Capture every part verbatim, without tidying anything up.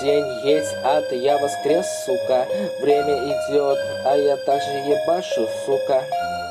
день есть ад, я воскрес, сука. Время идет, а я также ебашу, сука.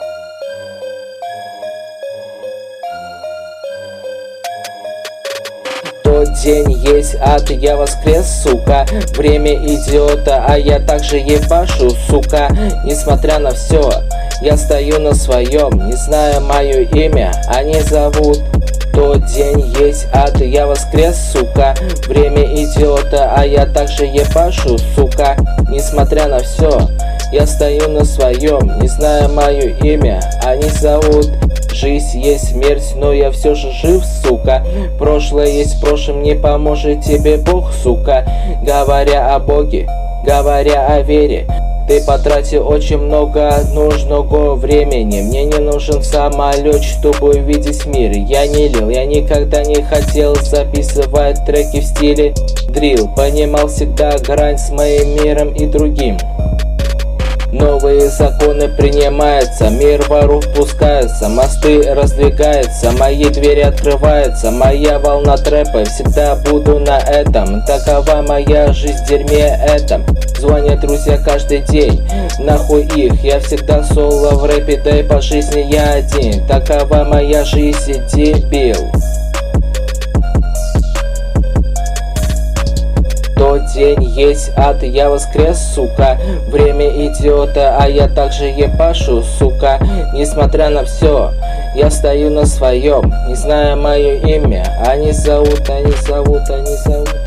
Тот день есть ад, я воскрес, сука. Время идет, а я также ебашу, сука. Несмотря на все, я стою на своем, не зная мое имя, они зовут. Тот день есть ад, я воскрес, сука. Время идет, а я также ебашу, сука. Несмотря на все, я стою на своем, не зная мое имя, они зовут. Жизнь есть смерть, но я все же жив, сука. Прошлое есть в прошлом, не поможет тебе Бог, сука. Говоря о Боге, говоря о вере, ты потратил очень много нужного времени. Мне не нужен самолет, чтобы увидеть мир. Я не лил, я никогда не хотел записывать треки в стиле дрил. Понимал всегда грань с моим миром и другим. Новые законы принимаются, мир воров пускается, мосты раздвигаются, мои двери открываются, моя волна трэпа, всегда буду на этом, такова моя жизнь в дерьме этом. Звонят друзья каждый день, нахуй их, я всегда соло в рэпе, да и по жизни я один, такова моя жизнь, дебил. Тот день есть ад, я воскрес, сука. Время идет, а я также ебашу, сука. Несмотря на все, я стою на своем, не зная мое имя. Они зовут, они зовут, они зовут.